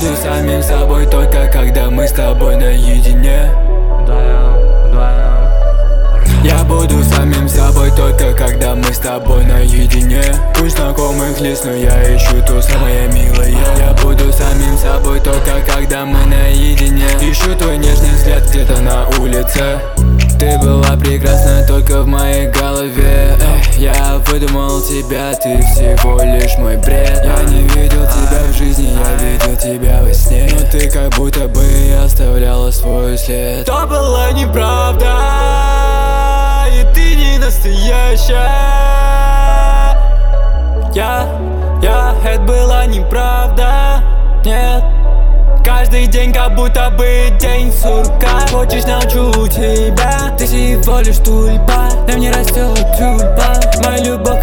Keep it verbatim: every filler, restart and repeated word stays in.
буду самим собой только когда мы с тобой наедине. Я буду самим собой только когда мы с тобой наедине. Пусть знакомых лист, но я ищу то самое милое. Я буду самим собой только когда мы наедине. Ищу твой нежный взгляд где-то на улице. Ты была прекрасна только в моей голове. Эх, я выдумал тебя, ты всего лишь мой бред. Я не видел тебя в жизни, я видел тебя во сне. Но ты как будто бы оставляла свой след. То была неправда, и ты не настоящая. Я, я, это была неправда, нет. Каждый день как будто бы день сурка. Хочешь, научу тебя, ты всего лишь тульпа. На мне растет тюльпан. Моя любовь